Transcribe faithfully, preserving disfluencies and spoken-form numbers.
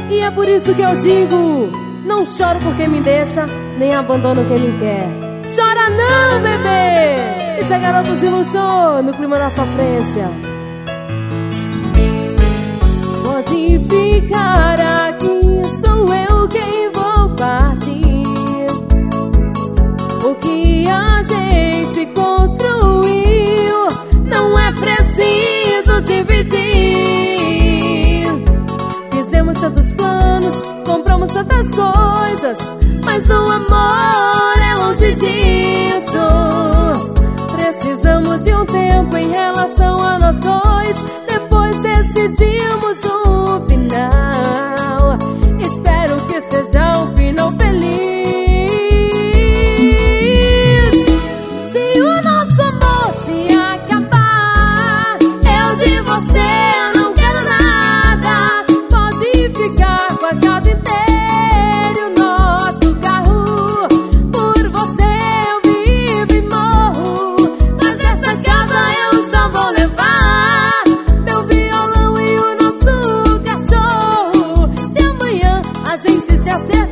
E é por isso que eu digo: não choro por quem me deixa, nem abandono quem me quer. Chora não, bebê! Isso é Garotos de Luxo, no clima da sofrência. Pode ficar aqui, sou eu quem vou partir. O que a gente construiu não é preciso dividir. Fizemos tantos planos, compramos tantas coisas, mas o amor é longe disso. Precisamos de um tempo em relação a nós dois, depois decidimos um final. Espero que seja um final feliz. Se o nosso amor se acabar, eu de você não quero nada. Pode ficar com a casa inteira e o nosso carro. Por você eu vivo e morro, mas dessa casa eu só vou levar meu violão e o nosso cachorro. Se amanhã a gente se acertar,